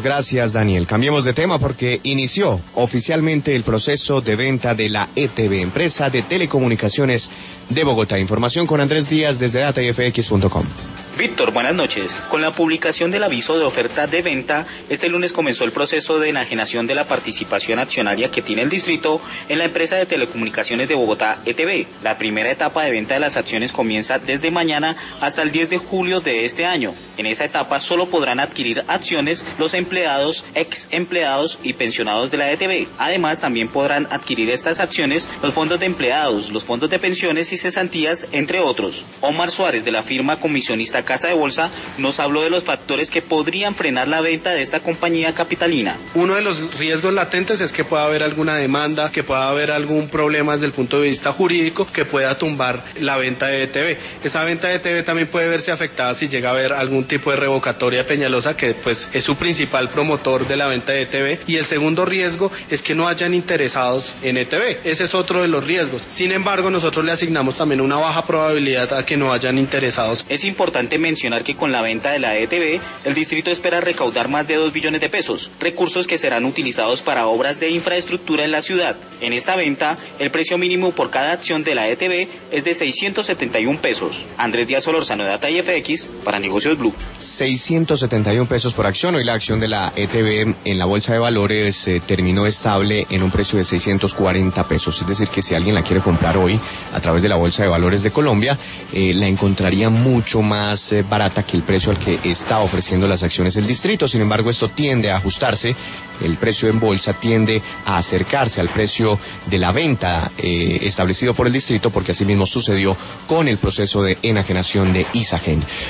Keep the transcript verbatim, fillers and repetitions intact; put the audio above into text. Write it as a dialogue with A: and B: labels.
A: Gracias, Daniel. Cambiemos de tema porque inició oficialmente el proceso de venta de la E T V, empresa de telecomunicaciones de Bogotá. Información con Andrés Díaz desde data y f x punto com.
B: Víctor, buenas noches. Con la publicación del aviso de oferta de venta, este lunes comenzó el proceso de enajenación de la participación accionaria que tiene el distrito en la empresa de telecomunicaciones de Bogotá, E T V. La primera etapa de venta de las acciones comienza desde mañana hasta el diez de julio de este año. En esa etapa solo podrán adquirir acciones los empleados, ex empleados y pensionados de la E T V. Además, también podrán adquirir estas acciones los fondos de empleados, los fondos de pensiones y cesantías, entre otros. Omar Suárez, de la firma comisionista Casa de Bolsa, nos habló de los factores que podrían frenar la venta de esta compañía capitalina.
C: Uno de los riesgos latentes es que pueda haber alguna demanda, que pueda haber algún problema desde el punto de vista jurídico que pueda tumbar la venta de E T V. Esa venta de E T V también puede verse afectada si llega a haber algún tipo de revocatoria de Peñalosa, que pues es su principal promotor de la venta de E T V. Y el segundo riesgo es que no hayan interesados en E T V. Ese es otro de los riesgos. Sin embargo, nosotros le asignamos también una baja probabilidad a que no hayan interesados.
B: Es importante mencionar que con la venta de la E T V, el distrito espera recaudar más de dos billones de pesos, recursos que serán utilizados para obras de infraestructura en la ciudad. En esta venta, el precio mínimo por cada acción de la E T V es de seiscientos setenta y un pesos. Andrés Díaz Solórzano, de Data y F X, para Negocios Blue.
A: seiscientos setenta y un pesos por acción. Hoy la acción de la E T V en la Bolsa de Valores eh, terminó estable en un precio de seiscientos cuarenta pesos. Es decir, que si alguien la quiere comprar hoy a través de la Bolsa de Valores de Colombia, eh, la encontraría mucho más eh, barata que el precio al que está ofreciendo las acciones el distrito. Sin embargo, esto tiende a ajustarse. El precio en bolsa tiende a acercarse al precio de la venta eh, establecido por el distrito, porque así mismo sucedió con el proceso de enajenación de Isagen.